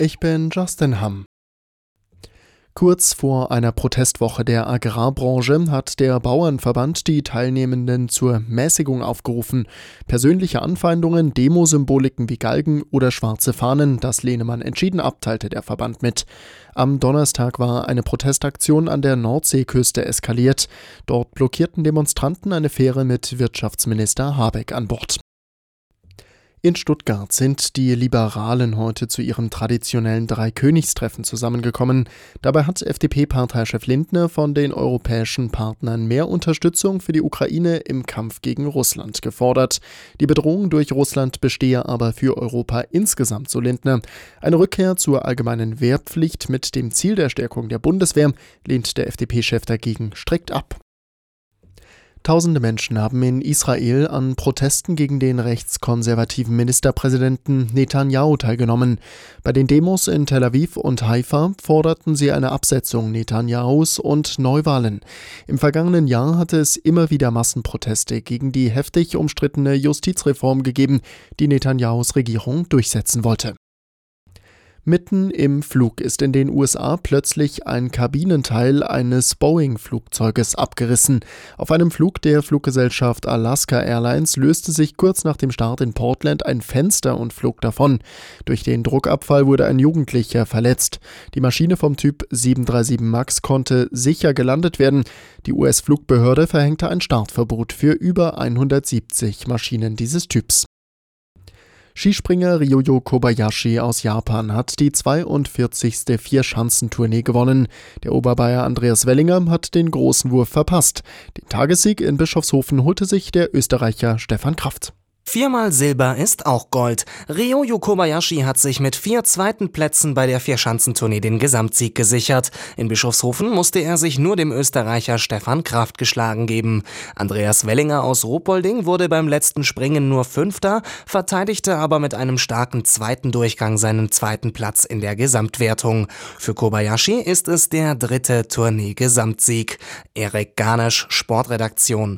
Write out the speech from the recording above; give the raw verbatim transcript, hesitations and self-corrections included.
Ich bin Justin Hamm. Kurz vor einer Protestwoche der Agrarbranche hat der Bauernverband die Teilnehmenden zur Mäßigung aufgerufen. Persönliche Anfeindungen, Demosymboliken wie Galgen oder schwarze Fahnen, das lehne man entschieden ab, teilte der Verband mit. Am Donnerstag war eine Protestaktion an der Nordseeküste eskaliert. Dort blockierten Demonstranten eine Fähre mit Wirtschaftsminister Habeck an Bord. In Stuttgart sind die Liberalen heute zu ihrem traditionellen Dreikönigstreffen zusammengekommen. Dabei hat F D P-Parteichef Lindner von den europäischen Partnern mehr Unterstützung für die Ukraine im Kampf gegen Russland gefordert. Die Bedrohung durch Russland bestehe aber für Europa insgesamt, so Lindner. Eine Rückkehr zur allgemeinen Wehrpflicht mit dem Ziel der Stärkung der Bundeswehr lehnt der F D P-Chef dagegen strikt ab. Tausende Menschen haben in Israel an Protesten gegen den rechtskonservativen Ministerpräsidenten Netanyahu teilgenommen. Bei den Demos in Tel Aviv und Haifa forderten sie eine Absetzung Netanyahus und Neuwahlen. Im vergangenen Jahr hatte es immer wieder Massenproteste gegen die heftig umstrittene Justizreform gegeben, die Netanyahus Regierung durchsetzen wollte. Mitten im Flug ist in den U S A plötzlich ein Kabinenteil eines Boeing-Flugzeuges abgerissen. Auf einem Flug der Fluggesellschaft Alaska Airlines löste sich kurz nach dem Start in Portland ein Fenster und flog davon. Durch den Druckabfall wurde ein Jugendlicher verletzt. Die Maschine vom Typ sieben drei sieben MAX konnte sicher gelandet werden. Die U S-Flugbehörde verhängte ein Startverbot für über hundertsiebzig Maschinen dieses Typs. Skispringer Ryoyo Kobayashi aus Japan hat die zweiundvierzigste Vierschanzentournee gewonnen. Der Oberbayer Andreas Wellinger hat den großen Wurf verpasst. Den Tagessieg in Bischofshofen holte sich der Österreicher Stefan Kraft. Viermal Silber ist auch Gold. Ryoyo Kobayashi hat sich mit vier zweiten Plätzen bei der Vierschanzentournee den Gesamtsieg gesichert. In Bischofshofen musste er sich nur dem Österreicher Stefan Kraft geschlagen geben. Andreas Wellinger aus Ruhpolding wurde beim letzten Springen nur Fünfter, verteidigte aber mit einem starken zweiten Durchgang seinen zweiten Platz in der Gesamtwertung. Für Kobayashi ist es der dritte Tournee-Gesamtsieg. Erik Ganesch, Sportredaktion.